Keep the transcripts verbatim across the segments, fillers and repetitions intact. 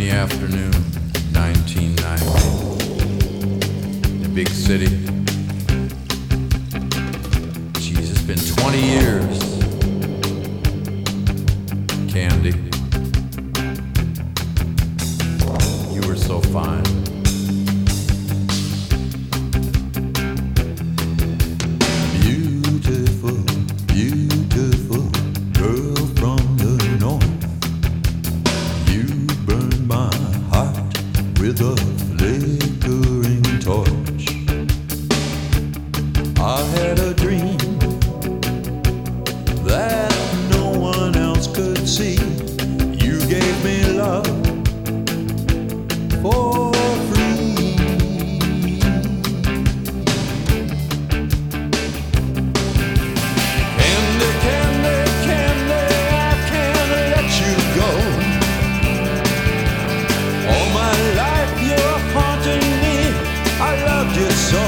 rainy afternoon, nineteen ninety, in a big city. Jeez, it's been twenty years. Candy, you were so fine. Beautiful, beautiful girl from the north. You burn my heart with a flickering torch. I had a dream that no one else could see. You gave me love for free. Candy, candy, candy, I can't let you go. All my life you're haunting me, I loved you so.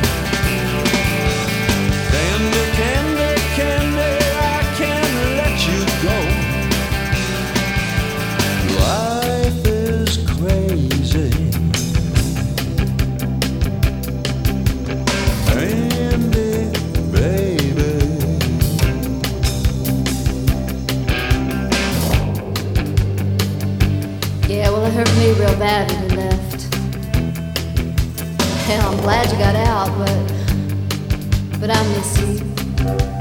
Candy, candy, candy, I can't let you go. Life is crazy. Candy, baby. Yeah, well, it hurt me real bad when you left. Hell, I'm glad you got out, but but I miss you.